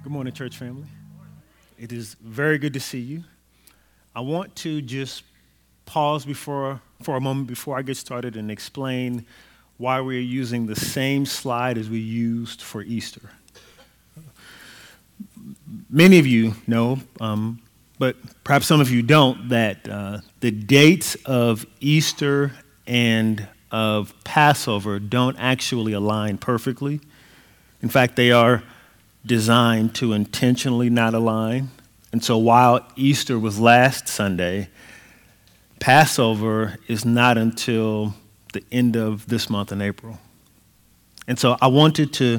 Good morning, church family. It is very good to see you. I want to just pause for a moment before I get started and explain why we're using the same slide as we used for Easter. Many of you know, but perhaps some of you don't, that the dates of Easter and of Passover don't actually align perfectly. In fact, they are designed to intentionally not align. And so while Easter was last Sunday, Passover is not until the end of this month in April. And so I wanted to,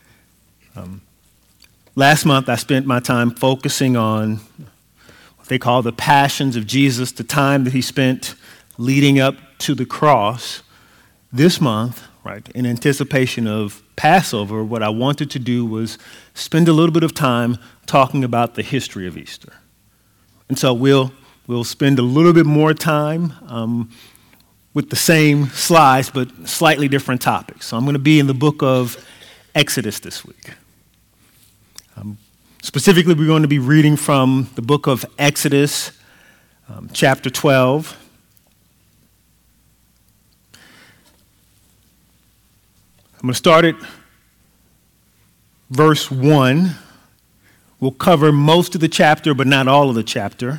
last month I spent my time focusing on what they call the passions of Jesus, the time that he spent leading up to the cross. This month, right, in anticipation of Passover, what I wanted to do was spend a little bit of time talking about the history of Easter. And so we'll spend a little bit more time with the same slides, but slightly different topics. So I'm going to be in the book of Exodus this week. Specifically, we're going to be reading from the book of Exodus, chapter 12. I'm going to start at verse 1. We'll cover most of the chapter, but not all of the chapter.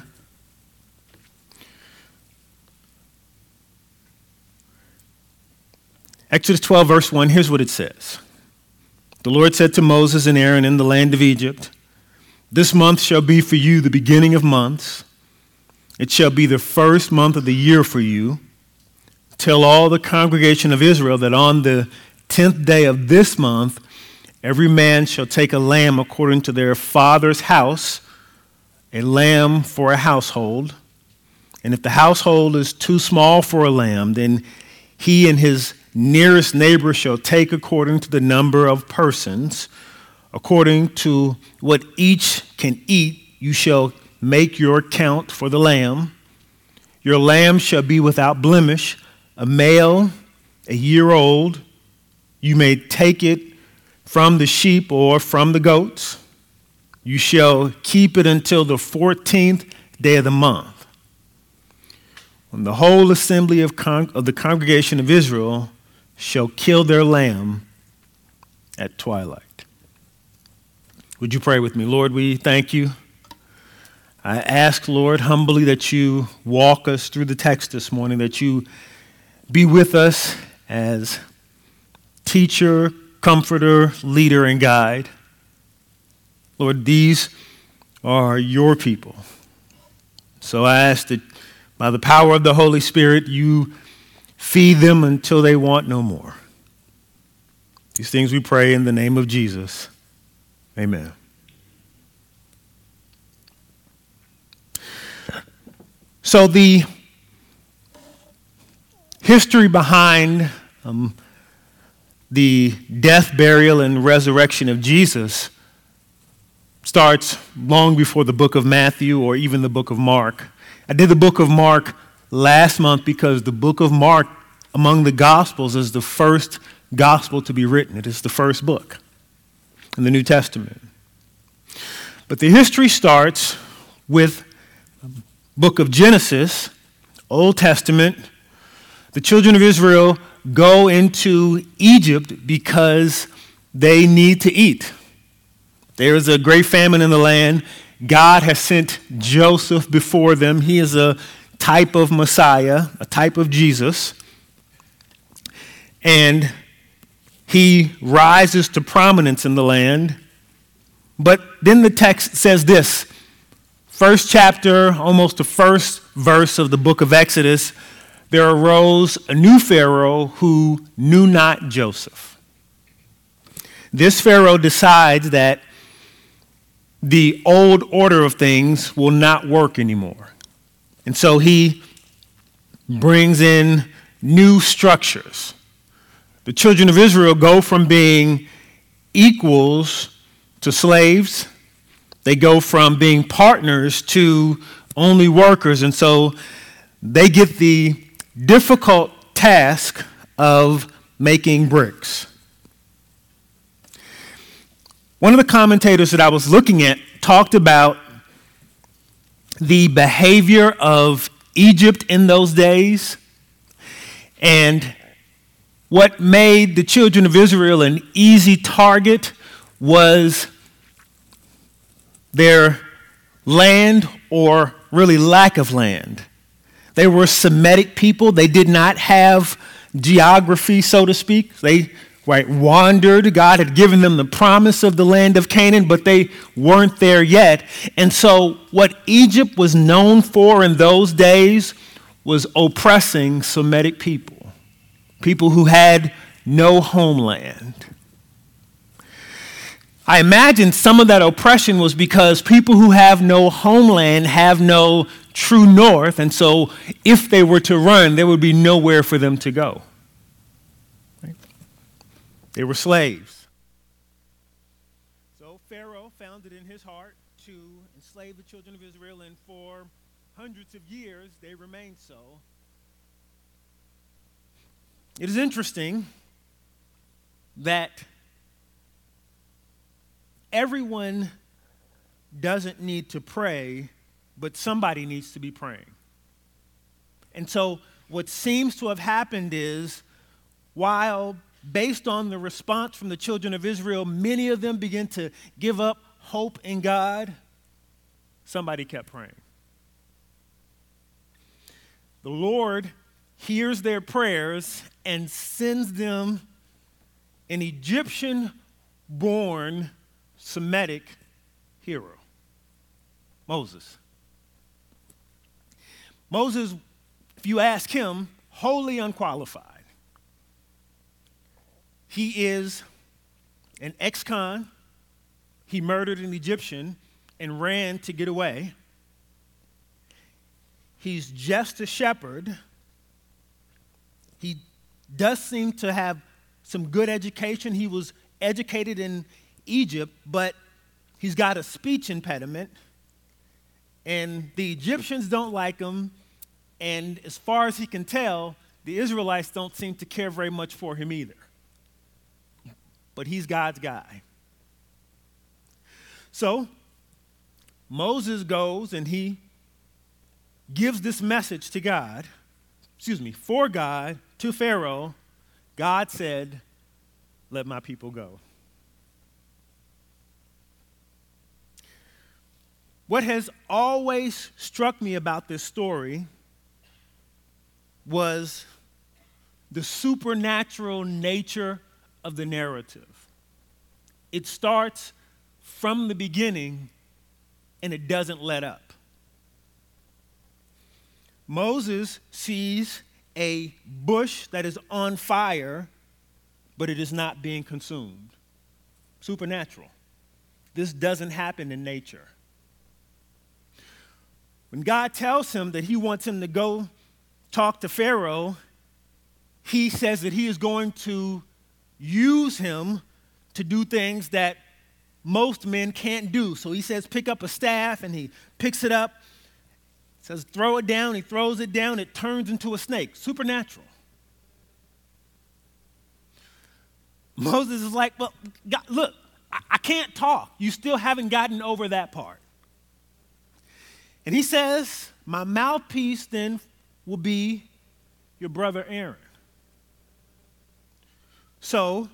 Exodus 12, verse 1, here's what it says. The Lord said to Moses and Aaron in the land of Egypt, "This month shall be for you the beginning of months. It shall be the first month of the year for you. Tell all the congregation of Israel that on the 10th day of this month, every man shall take a lamb according to their father's house, a lamb for a household. And if the household is too small for a lamb, then he and his nearest neighbor shall take according to the number of persons. According to what each can eat, you shall make your count for the lamb. Your lamb shall be without blemish, a male, a year old. You may take it from the sheep or from the goats. You shall keep it until the 14th day of the month, when the whole assembly of the congregation of Israel shall kill their lamb at twilight." Would you pray with me? Lord, we thank you. I ask, Lord, humbly that you walk us through the text this morning, that you be with us as teacher, comforter, leader, and guide. Lord, these are your people. So I ask that by the power of the Holy Spirit, you feed them until they want no more. These things we pray in the name of Jesus. Amen. So the history behind the death, burial, and resurrection of Jesus starts long before the book of Matthew or even the book of Mark. I did the book of Mark last month because the book of Mark among the Gospels is the first gospel to be written. It is the first book in the New Testament. But the history starts with the book of Genesis, Old Testament. The children of Israel go into Egypt because they need to eat. There is a great famine in the land. God has sent Joseph before them. He is a type of Messiah, a type of Jesus. And he rises to prominence in the land. But then the text says this, first chapter, almost the first verse of the book of Exodus, there arose a new Pharaoh who knew not Joseph. This Pharaoh decides that the old order of things will not work anymore. And so he brings in new structures. The children of Israel go from being equals to slaves. They go from being partners to only workers. And so they get the difficult task of making bricks. One of the commentators that I was looking at talked about the behavior of Egypt in those days, and what made the children of Israel an easy target was their land, or really lack of land. They were Semitic people. They did not have geography, so to speak. They wandered. God had given them the promise of the land of Canaan, but they weren't there yet. And so what Egypt was known for in those days was oppressing Semitic people, people who had no homeland. I imagine some of that oppression was because people who have no homeland have no true north, and so if they were to run, there would be nowhere for them to go. Right? They were slaves. So Pharaoh found it in his heart to enslave the children of Israel, and for hundreds of years they remained so. It is interesting that everyone doesn't need to pray, but somebody needs to be praying. And so what seems to have happened is, while based on the response from the children of Israel, many of them began to give up hope in God, somebody kept praying. The Lord hears their prayers and sends them an Egyptian-born Semitic hero, Moses. Moses, if you ask him, wholly unqualified. He is an ex-con. He murdered an Egyptian and ran to get away. He's just a shepherd. He does seem to have some good education. He was educated in Egypt, but he's got a speech impediment, and the Egyptians don't like him, and as far as he can tell, the Israelites don't seem to care very much for him either. But he's God's guy. So Moses goes and he gives this message to God, for God, to Pharaoh. God said, "Let my people go." What has always struck me about this story was the supernatural nature of the narrative. It starts from the beginning and it doesn't let up. Moses sees a bush that is on fire, but it is not being consumed. Supernatural. This doesn't happen in nature. When God tells him that he wants him to go talk to Pharaoh, he says that he is going to use him to do things that most men can't do. So he says, pick up a staff, and he picks it up. Says, throw it down. He throws it down. It turns into a snake. Supernatural. Moses is like, well, God, look, I can't talk. You still haven't gotten over that part. And he says, my mouthpiece then will be your brother Aaron. So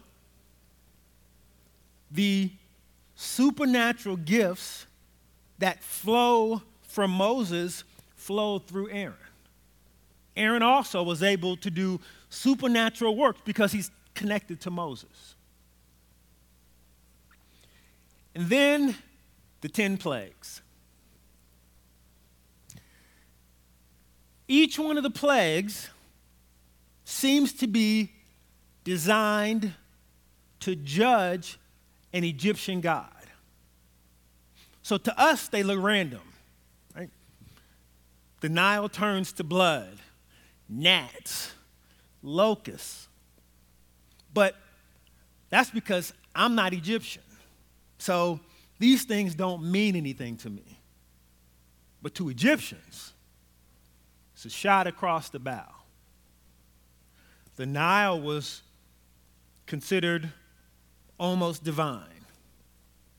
the supernatural gifts that flow from Moses flow through Aaron. Aaron also was able to do supernatural works because he's connected to Moses. And then the 10 plagues. Each one of the plagues seems to be designed to judge an Egyptian god. So to us, they look random, right? The Nile turns to blood, gnats, locusts. But that's because I'm not Egyptian. So these things don't mean anything to me. But to Egyptians, it's a shot across the bow. The Nile was considered almost divine.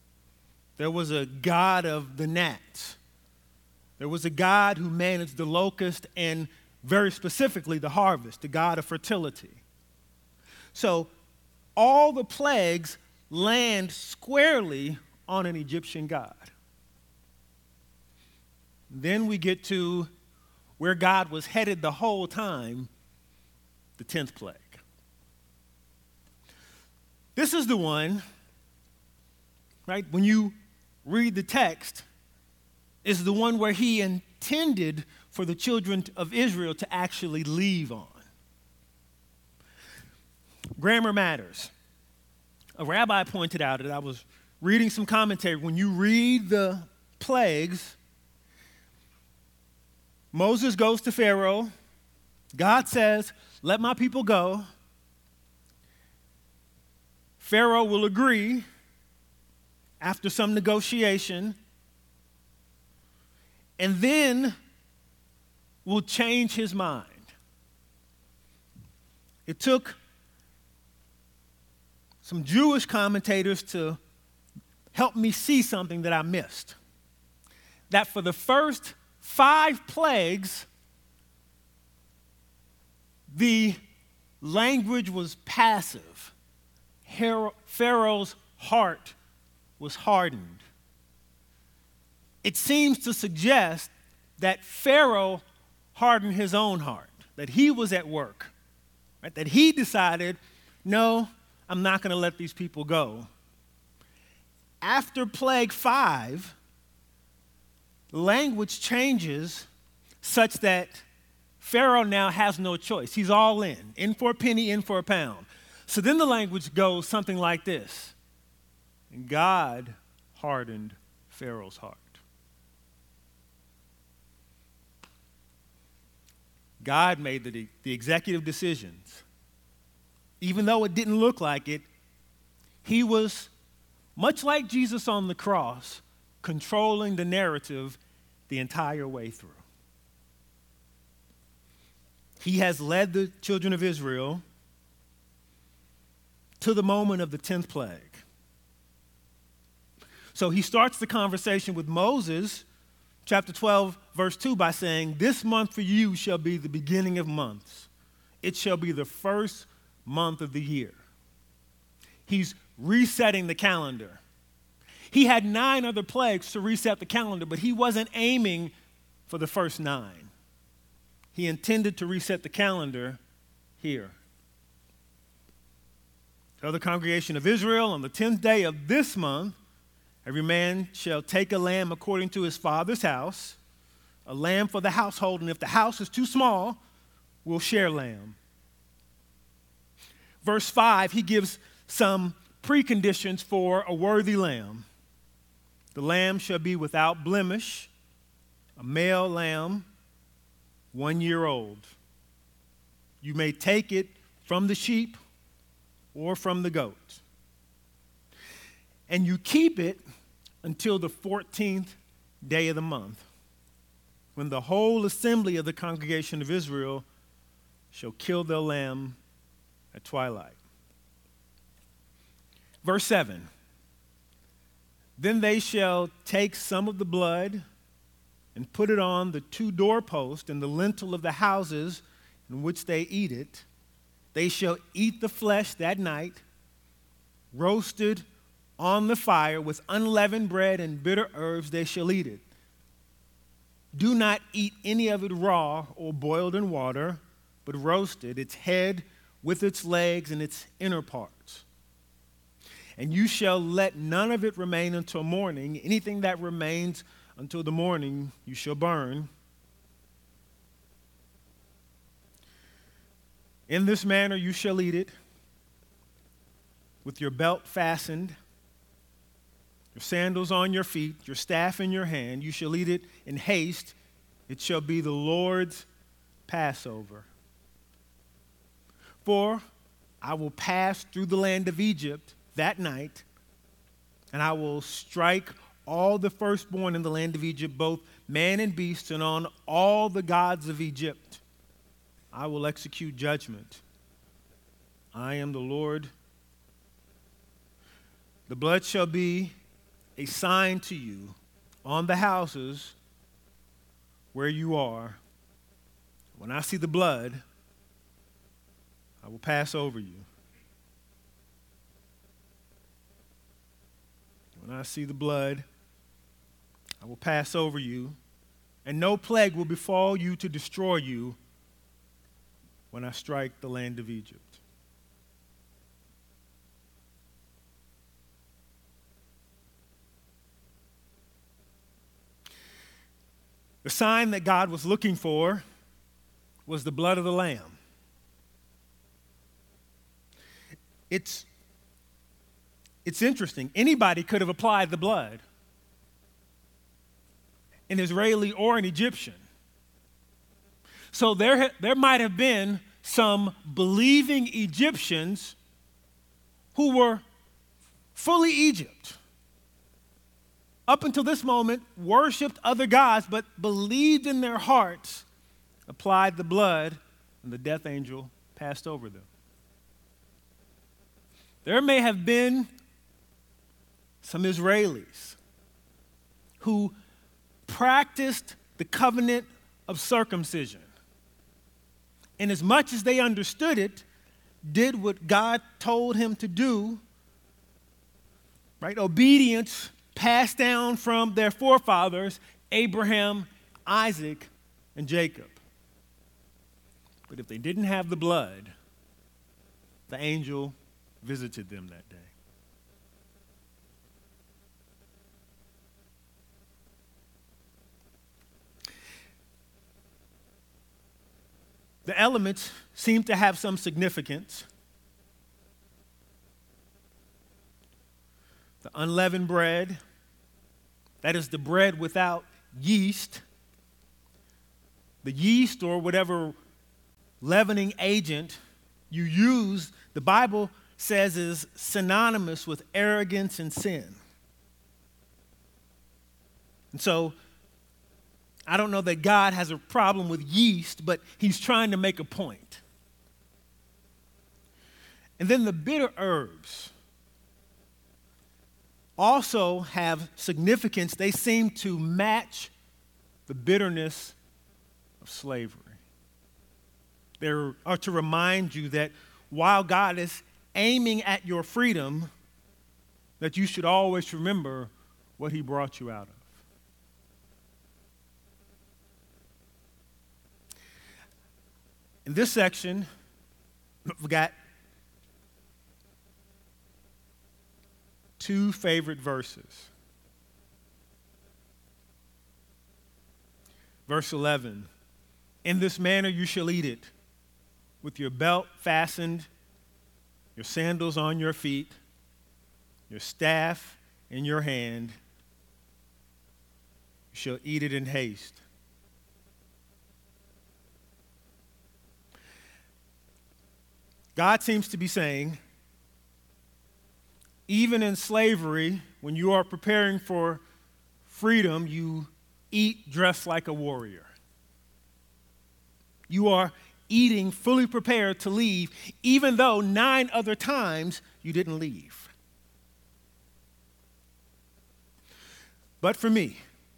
There was a god of the gnats. There was a god who managed the locust and very specifically the harvest, the god of fertility. So all the plagues land squarely on an Egyptian god. Then we get to where God was headed the whole time, the 10th plague. This is the one, right, when you read the text, is the one where he intended for the children of Israel to actually leave on. Grammar matters. A rabbi pointed out, and I was reading some commentary, when you read the plagues, Moses goes to Pharaoh. God says, let my people go. Pharaoh will agree after some negotiation, and then will change his mind. It took some Jewish commentators to help me see something that I missed. That for the first 5 plagues, the language was passive. Pharaoh's heart was hardened. It seems to suggest that Pharaoh hardened his own heart, that he was at work, right? That he decided, no, I'm not going to let these people go. After plague 5, language changes such that Pharaoh now has no choice. He's all in for a penny, in for a pound. So then the language goes something like this. And God hardened Pharaoh's heart. God made the executive decisions. Even though it didn't look like it, he was, much like Jesus on the cross, controlling the narrative the entire way through. He has led the children of Israel to the moment of the 10th plague. So he starts the conversation with Moses, chapter 12, verse 2, by saying, this month for you shall be the beginning of months. It shall be the first month of the year. He's resetting the calendar. He had 9 other plagues to reset the calendar, but he wasn't aiming for the first 9. He intended to reset the calendar here. Tell the congregation of Israel, on the 10th day of this month, every man shall take a lamb according to his father's house, a lamb for the household, and if the house is too small, we'll share lamb. Verse 5, he gives some preconditions for a worthy lamb. The lamb shall be without blemish, a male lamb, 1 year old. You may take it from the sheep or from the goat. And you keep it until the 14th day of the month, when the whole assembly of the congregation of Israel shall kill their lamb at twilight. Verse 7, then they shall take some of the blood and put it on the 2 doorposts and the lintel of the houses in which they eat it. They shall eat the flesh that night, roasted on the fire with unleavened bread and bitter herbs they shall eat it. Do not eat any of it raw or boiled in water, but roasted, its head with its legs and its inner parts. And you shall let none of it remain until morning. Anything that remains until the morning you shall burn. In this manner you shall eat it, with your belt fastened, your sandals on your feet, your staff in your hand. You shall eat it in haste. It shall be the Lord's Passover. For I will pass through the land of Egypt that night, and I will strike all the firstborn in the land of Egypt, both man and beast, and on all the gods of Egypt I will execute judgment. I am the Lord. The blood shall be a sign to you on the houses where you are. When I see the blood, I will pass over you. When I see the blood, I will pass over you, and no plague will befall you to destroy you when I strike the land of Egypt. The sign that God was looking for was the blood of the Lamb. It's interesting. Anybody could have applied the blood, an Israeli or an Egyptian. So there might have been some believing Egyptians who were fully Egypt. Up until this moment, worshiped other gods, but believed in their hearts, applied the blood, and the death angel passed over them. There may have been some Israelis who practiced the covenant of circumcision. And as much as they understood it, did what God told him to do, right? Obedience passed down from their forefathers, Abraham, Isaac, and Jacob. But if they didn't have the blood, the angel visited them that day. The elements seem to have some significance. The unleavened bread, that is the bread without yeast. The yeast or whatever leavening agent you use, the Bible says is synonymous with arrogance and sin. And so, I don't know that God has a problem with yeast, but he's trying to make a point. And then the bitter herbs also have significance. They seem to match the bitterness of slavery. They are to remind you that while God is aiming at your freedom, that you should always remember what he brought you out of. In this section, we've got two favorite verses. Verse 11, in this manner you shall eat it, with your belt fastened, your sandals on your feet, your staff in your hand. You shall eat it in haste. God seems to be saying, even in slavery, when you are preparing for freedom, you eat dressed like a warrior. You are eating fully prepared to leave, even though 9 other times you didn't leave. But for me,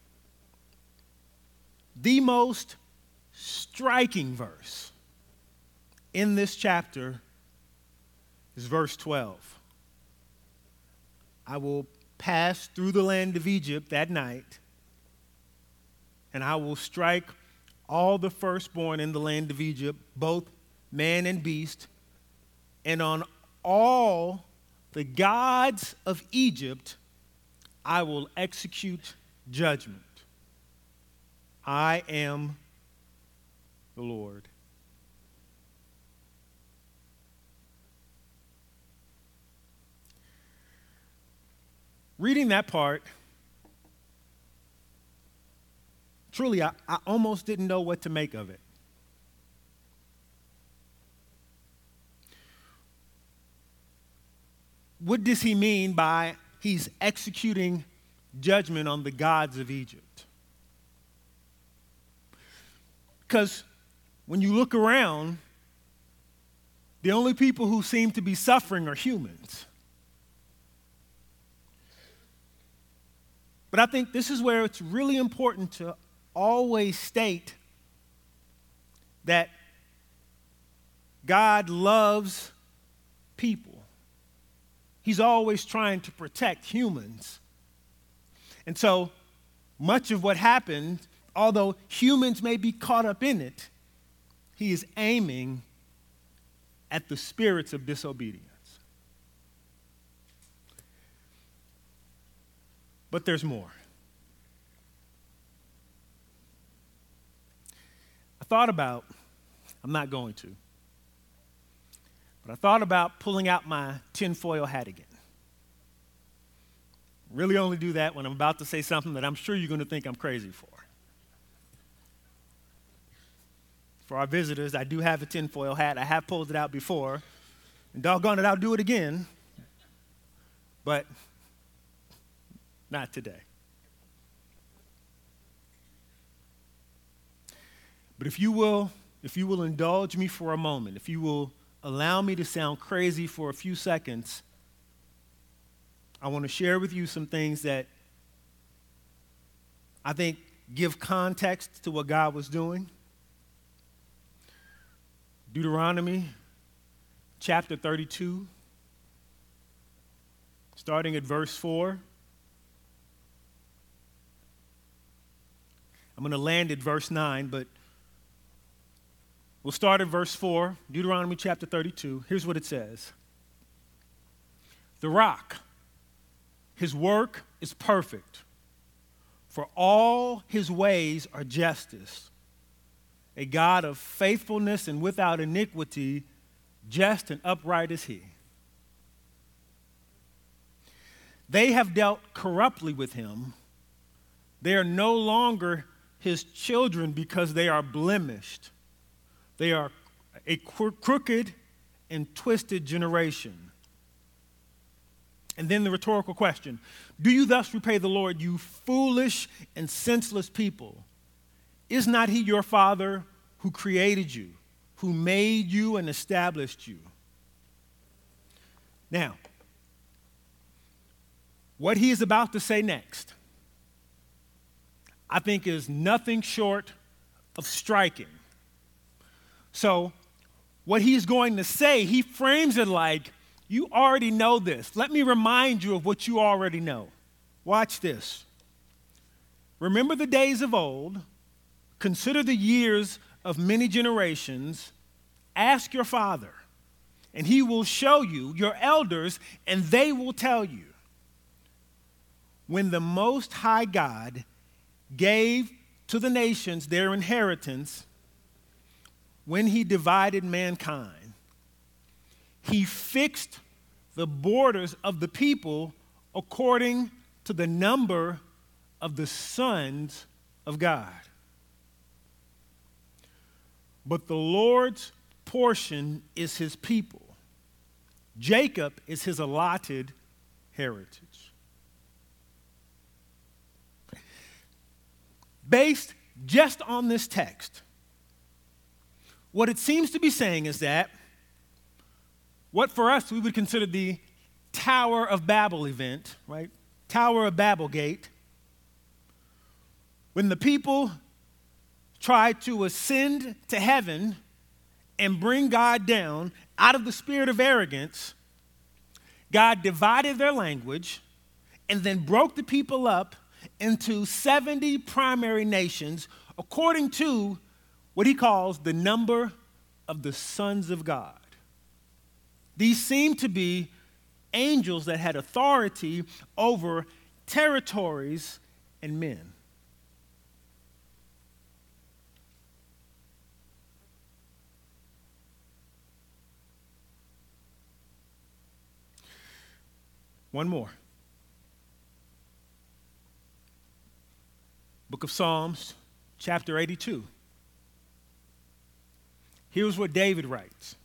the most striking verse in this chapter is verse 12. I will pass through the land of Egypt that night, and I will strike all the firstborn in the land of Egypt, both man and beast, and on all the gods of Egypt I will execute judgment. I am the Lord. Reading that part, truly, I almost didn't know what to make of it. What does he mean by he's executing judgment on the gods of Egypt? Because when you look around, the only people who seem to be suffering are humans. But I think this is where it's really important to always state that God loves people. He's always trying to protect humans. And so much of what happened, although humans may be caught up in it, he is aiming at the spirits of disobedience. But there's more. I'm not going to, but I thought about pulling out my tinfoil hat again. Really only do that when I'm about to say something that I'm sure you're going to think I'm crazy for. For our visitors, I do have a tinfoil hat. I have pulled it out before, and doggone it, I'll do it again, but not today. But if you will indulge me for a moment, if you will allow me to sound crazy for a few seconds, I want to share with you some things that I think give context to what God was doing. Deuteronomy chapter 32, starting at verse 4. I'm going to land at verse 9, but we'll start at verse 4, Deuteronomy chapter 32. Here's what it says. The rock, his work is perfect, for all his ways are justice. A God of faithfulness and without iniquity, just and upright is he. They have dealt corruptly with him. They are no longer his children because they are blemished. They are a crooked and twisted generation. And then the rhetorical question, do you thus repay the Lord, you foolish and senseless people? Is not he your father who created you, who made you and established you? Now, what he is about to say next, I think is nothing short of striking. So, what he's going to say, he frames it like, you already know this. Let me remind you of what you already know. Watch this. Remember the days of old. Consider the years of many generations. Ask your father, and he will show you, your elders, and they will tell you. When the Most High God gave to the nations their inheritance, when he divided mankind, he fixed the borders of the people according to the number of the sons of God. But the Lord's portion is his people. Jacob is his allotted heritage. Based just on this text, what it seems to be saying is that what for us we would consider the Tower of Babel event, right? Tower of Babel gate, when the people tried to ascend to heaven and bring God down out of the spirit of arrogance, God divided their language and then broke the people up into 70 primary nations according to what he calls the number of the sons of God. These seem to be angels that had authority over territories and men. One more. Book of Psalms, chapter 82. Here's what David writes.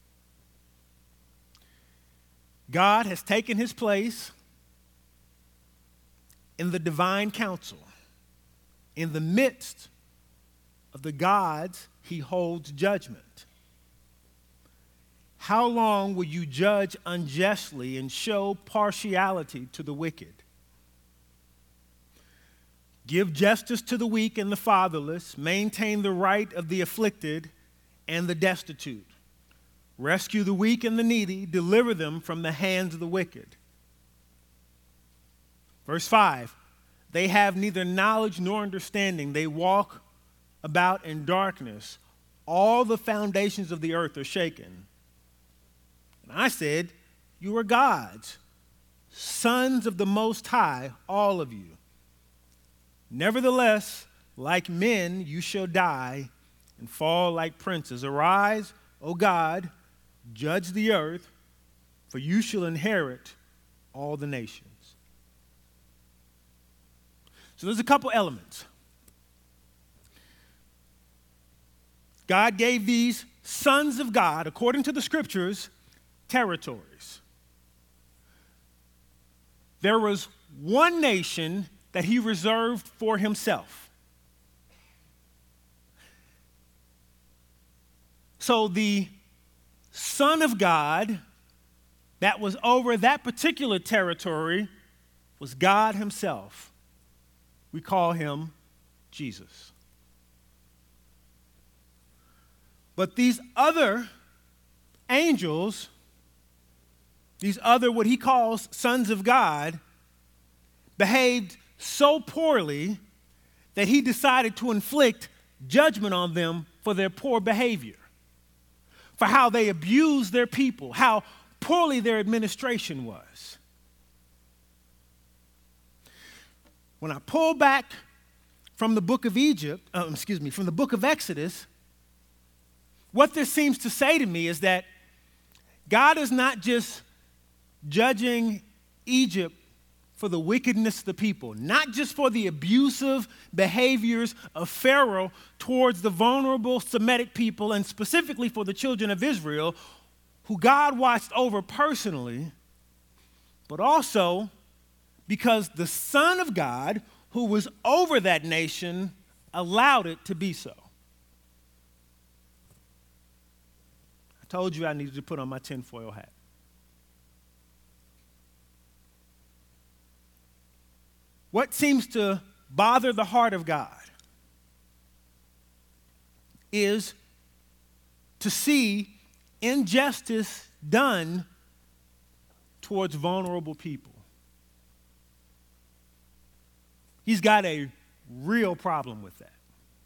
God has taken his place in the divine council. In the midst of the gods, he holds judgment. How long will you judge unjustly and show partiality to the wicked? Give justice to the weak and the fatherless. Maintain the right of the afflicted and the destitute. Rescue the weak and the needy. Deliver them from the hands of the wicked. Verse 5, they have neither knowledge nor understanding. They walk about in darkness. All the foundations of the earth are shaken. And I said, you are gods, sons of the Most High, all of you. Nevertheless, like men, you shall die and fall like princes. Arise, O God, judge the earth, for you shall inherit all the nations. So there's a couple elements. God gave these sons of God, according to the scriptures, territories. There was one nation that he reserved for himself. So the Son of God that was over that particular territory was God himself. We call him Jesus. But these other angels, these other what he calls sons of God, behaved so poorly that he decided to inflict judgment on them for their poor behavior, for how they abused their people, how poorly their administration was. When I pull back from the book of from the book of Exodus, what this seems to say to me is that God is not just judging Egypt for the wickedness of the people, not just for the abusive behaviors of Pharaoh towards the vulnerable Semitic people, and specifically for the children of Israel, who God watched over personally, but also because the Son of God, who was over that nation, allowed it to be so. I told you I needed to put on my tinfoil hat. What seems to bother the heart of God is to see injustice done towards vulnerable people. He's got a real problem with that.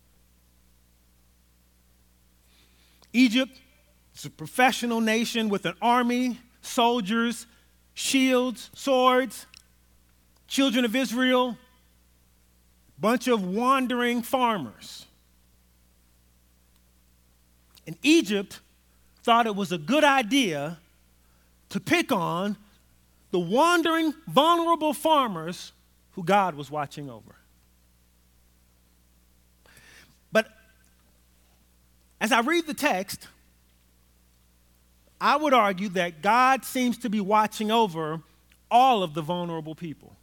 Egypt is a professional nation with an army, soldiers, shields, swords. Children of Israel, bunch of wandering farmers. And Egypt thought it was a good idea to pick on the wandering, vulnerable farmers who God was watching over. But as I read the text, I would argue that God seems to be watching over all of the vulnerable people.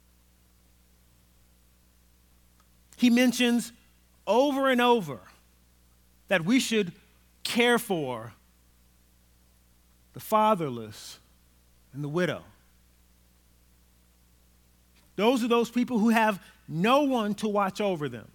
He mentions over and over that we should care for the fatherless and the widow. Those are those people who have no one to watch over them.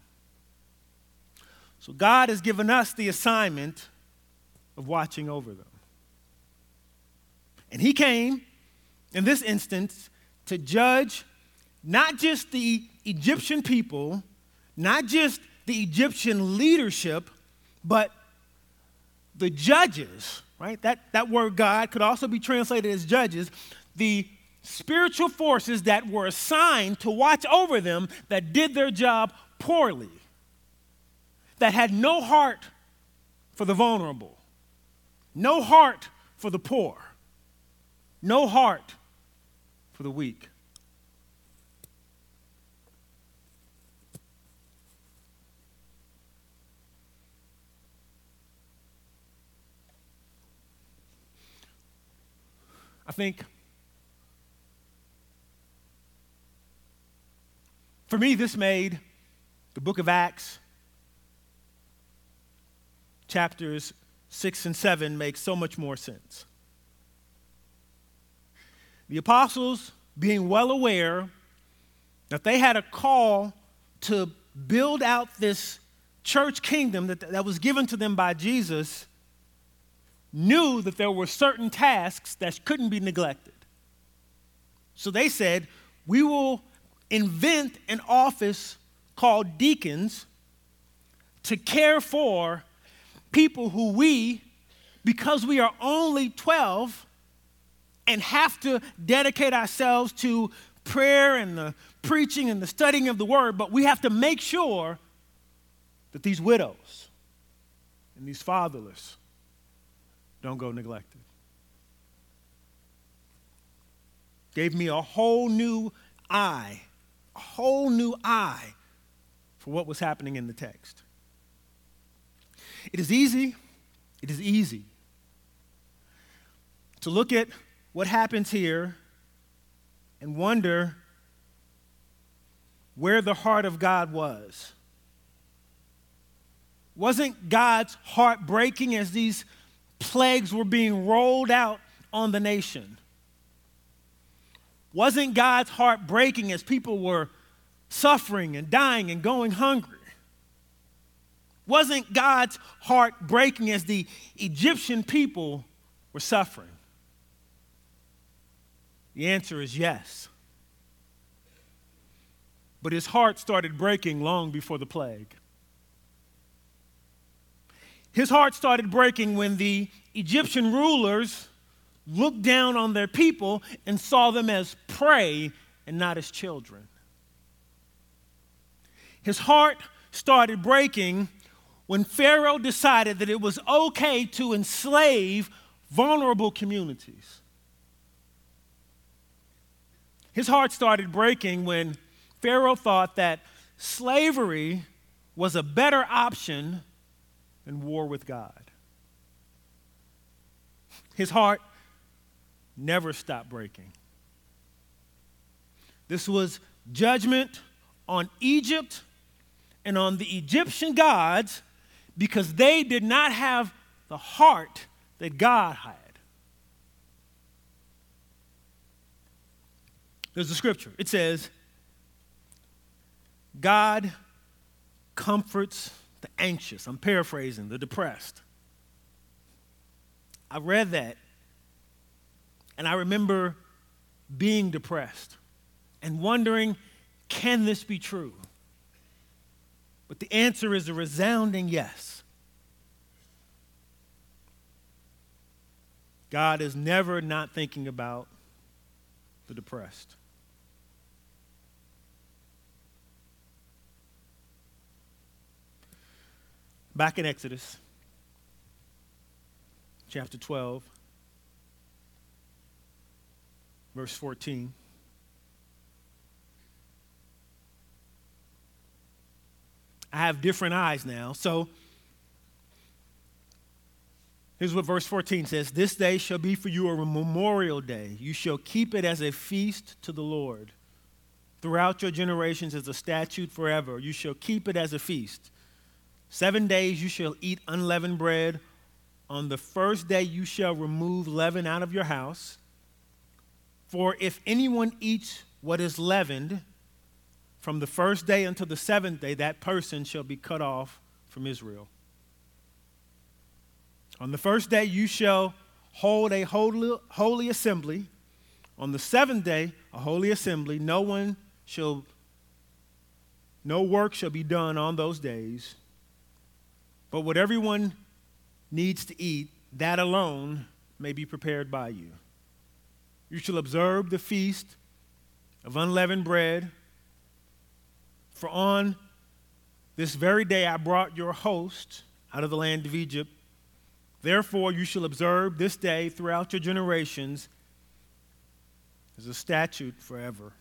So God has given us the assignment of watching over them. And he came, in this instance, to judge not just the Egyptian people, not just the Egyptian leadership, but the judges, right? That word God could also be translated as judges, the spiritual forces that were assigned to watch over them that did their job poorly, that had no heart for the vulnerable, no heart for the poor, no heart for the weak. I think for me, this made the book of Acts, chapters 6 and 7, make so much more sense. The apostles, being well aware that they had a call to build out this church kingdom that was given to them by Jesus knew that there were certain tasks that couldn't be neglected. So they said, we will invent an office called deacons to care for people who because we are only 12 and have to dedicate ourselves to prayer and the preaching and the studying of the word, but we have to make sure that these widows and these fatherless don't go neglected. Gave me a whole new eye for what was happening in the text. It is easy to look at what happens here and wonder where the heart of God was. Wasn't God's heart breaking as these plagues were being rolled out on the nation? Wasn't God's heart breaking as people were suffering and dying and going hungry? Wasn't God's heart breaking as the Egyptian people were suffering? The answer is yes. But his heart started breaking long before the plague. His heart started breaking when the Egyptian rulers looked down on their people and saw them as prey and not as children. His heart started breaking when Pharaoh decided that it was okay to enslave vulnerable communities. His heart started breaking when Pharaoh thought that slavery was a better option than war with God. His heart never stopped breaking. This was judgment on Egypt and on the Egyptian gods because they did not have the heart that God had. There's a scripture. It says, God comforts the anxious. I'm paraphrasing, the depressed. I read that, and I remember being depressed and wondering, can this be true? But the answer is a resounding yes. God is never not thinking about the depressed. Back in Exodus chapter 12, verse 14. I have different eyes now. So here's what verse 14 says. This day shall be for you a memorial day. You shall keep it as a feast to the Lord. Throughout your generations as a statute forever. You shall keep it as a feast. 7 days you shall eat unleavened bread. On the first day you shall remove leaven out of your house. For if anyone eats what is leavened, from the first day until the seventh day, that person shall be cut off from Israel. On the first day you shall hold a holy assembly. On the seventh day, a holy assembly. No work shall be done on those days. But what everyone needs to eat, that alone may be prepared by you. You shall observe the feast of unleavened bread. For on this very day I brought your host out of the land of Egypt. Therefore you shall observe this day throughout your generations as a statute forever.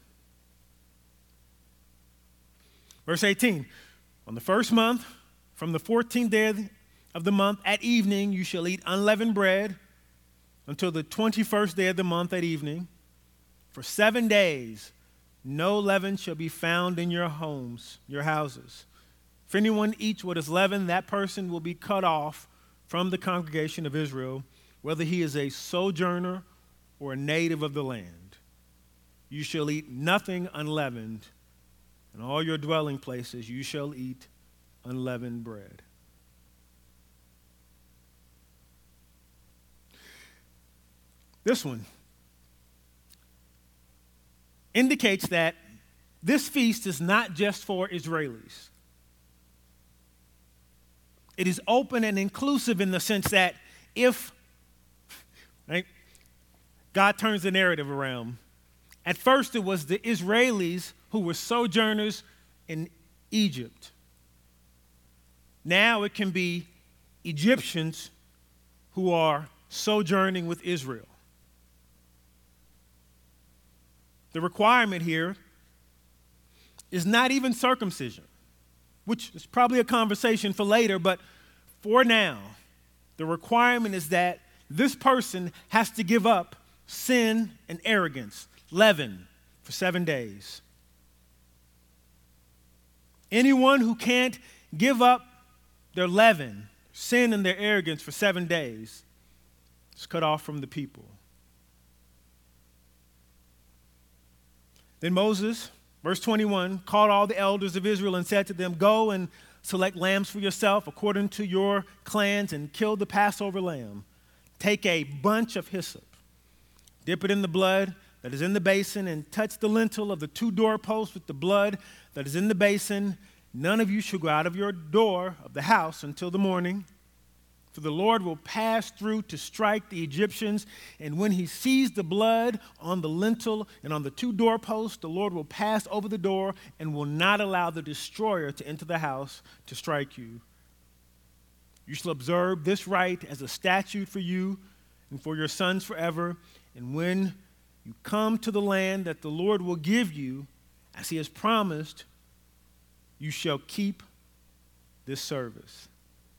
Verse 18, on the first month, from the 14th day of the month at evening, you shall eat unleavened bread until the 21st day of the month at evening. For 7 days, no leaven shall be found in your homes, your houses. If anyone eats what is leavened, that person will be cut off from the congregation of Israel, whether he is a sojourner or a native of the land. You shall eat nothing unleavened In all your dwelling places you shall eat unleavened bread. This one indicates that this feast is not just for Israelis. It is open and inclusive in the sense that if, right, God turns the narrative around. At first it was the Israelis who were sojourners in Egypt. Now it can be Egyptians who are sojourning with Israel. The requirement here is not even circumcision, which is probably a conversation for later, but for now, the requirement is that this person has to give up sin and arrogance, leaven, for 7 days. Anyone who can't give up their leaven, sin and their arrogance for 7 days is cut off from the people. Then Moses, verse 21, called all the elders of Israel and said to them, "Go and select lambs for yourself according to your clans and kill the Passover lamb. Take a bunch of hyssop, dip it in the blood that is in the basin, and touch the lintel of the 2 doorposts with the blood that is in the basin. None of you shall go out of your door of the house until the morning. For the Lord will pass through to strike the Egyptians, and when he sees the blood on the lintel and on the 2 doorposts, the Lord will pass over the door and will not allow the destroyer to enter the house to strike you. You shall observe this rite as a statute for you and for your sons forever, and when you come to the land that the Lord will give you, as he has promised, you shall keep this service."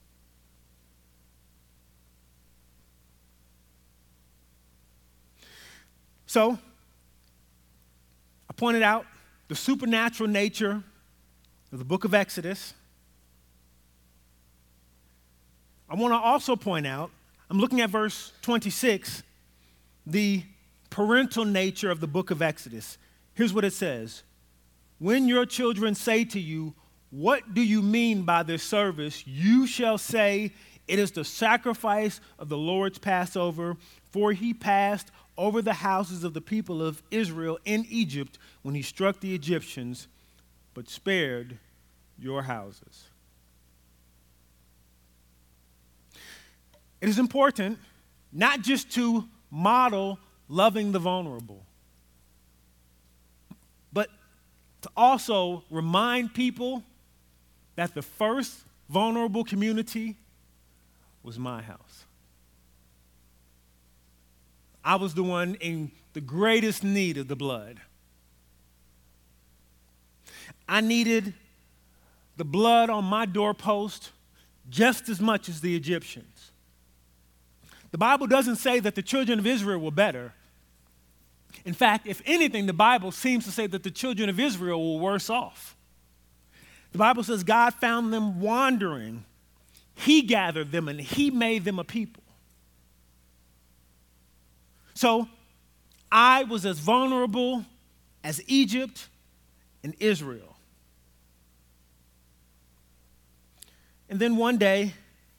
So, I pointed out the supernatural nature of the book of Exodus. I want to also point out, I'm looking at verse 26, the parental nature of the book of Exodus. Here's what it says. "When your children say to you, 'What do you mean by this service?' you shall say, 'It is the sacrifice of the Lord's Passover, for he passed over the houses of the people of Israel in Egypt when he struck the Egyptians, but spared your houses.'" It is important not just to model loving the vulnerable, but to also remind people that the first vulnerable community was my house. I was the one in the greatest need of the blood. I needed the blood on my doorpost just as much as the Egyptians. The Bible doesn't say that the children of Israel were better. In fact, if anything, the Bible seems to say that the children of Israel were worse off. The Bible says God found them wandering. He gathered them and he made them a people. So I was as vulnerable as Egypt and Israel. And then one day,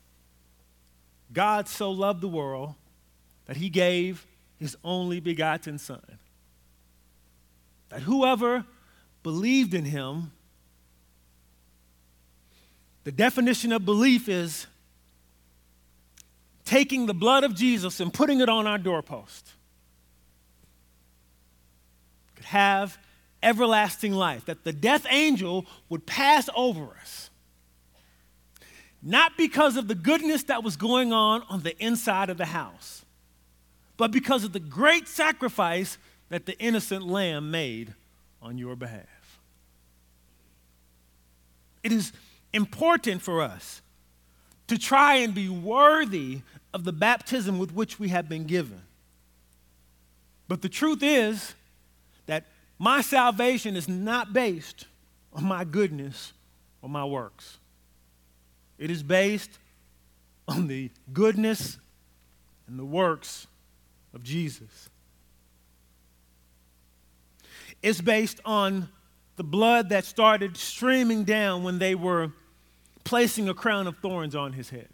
God so loved the world that he gave his only begotten Son, that whoever believed in him, the definition of belief is taking the blood of Jesus and putting it on our doorpost, could have everlasting life, that the death angel would pass over us, not because of the goodness that was going on the inside of the house, but because of the great sacrifice that the innocent lamb made on your behalf. It is important for us to try and be worthy of the baptism with which we have been given. But the truth is that my salvation is not based on my goodness or my works. It is based on the goodness and the works of Jesus. It's based on the blood that started streaming down when they were placing a crown of thorns on his head.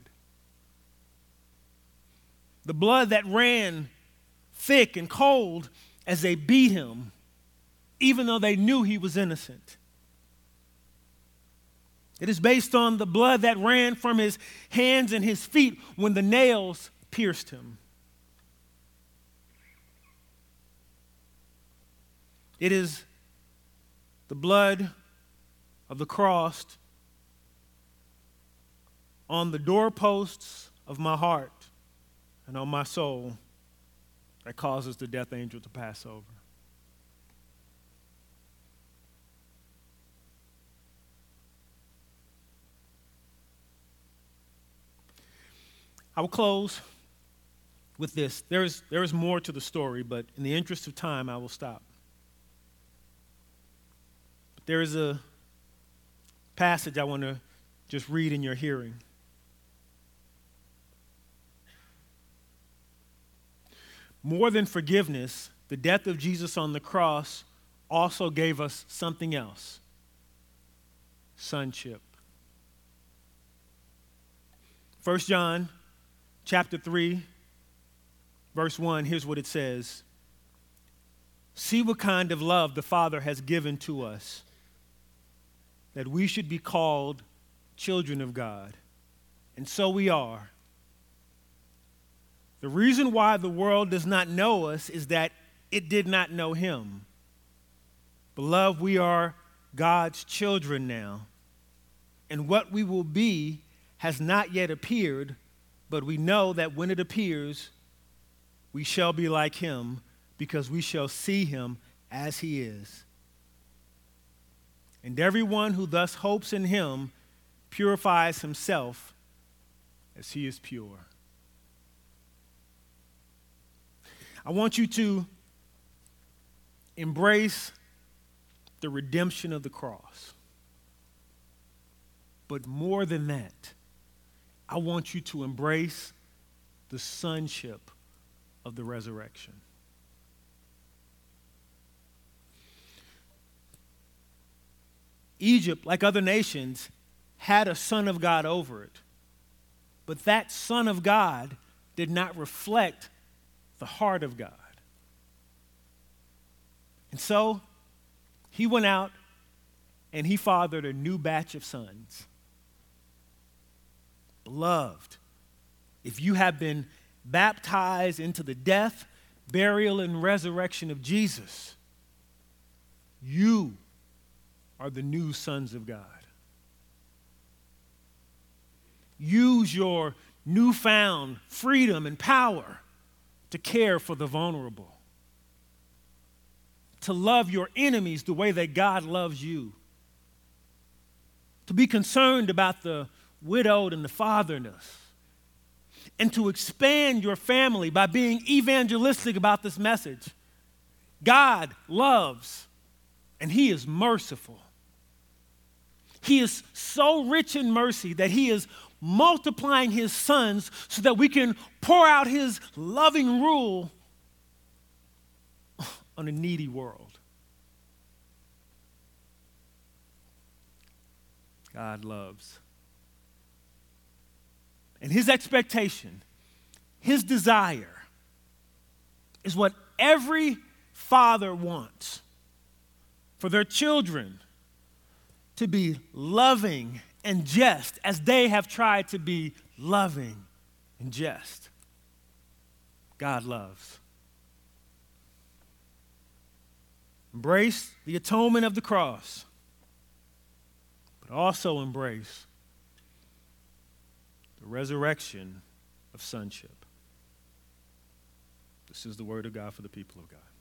The blood that ran thick and cold as they beat him, even though they knew he was innocent. It is based on the blood that ran from his hands and his feet when the nails pierced him. It is the blood of the cross on the doorposts of my heart and on my soul that causes the death angel to pass over. I will close with this. There is more to the story, but in the interest of time, I will stop. But there is a passage I want to just read in your hearing. More than forgiveness, the death of Jesus on the cross also gave us something else: sonship. 1 John chapter 3, verse 1, here's what it says. See what kind of love the Father has given to us, that we should be called children of God. And so we are. The reason why the world does not know us is that it did not know him. Beloved, we are God's children now, and what we will be has not yet appeared, but we know that when it appears, we shall be like him, because we shall see him as he is. And everyone who thus hopes in him purifies himself as he is pure. I want you to embrace the redemption of the cross. But more than that, I want you to embrace the sonship of the resurrection. Egypt, like other nations, had a son of God over it. But that son of God did not reflect the heart of God. And so he went out and he fathered a new batch of sons. Beloved, if you have been baptized into the death, burial, and resurrection of Jesus, you are the new sons of God. Use your newfound freedom and power to care for the vulnerable, to love your enemies the way that God loves you, to be concerned about the widowed and the fatherless, and to expand your family by being evangelistic about this message. God loves, and he is merciful. He is so rich in mercy that he is multiplying his sons so that we can pour out his loving rule on a needy world. God loves. And his expectation, his desire, is what every father wants for their children to be loving and just as they have tried to be loving and just. God loves. Embrace the atonement of the cross, but also embrace the resurrection of sonship. This is the word of God for the people of God.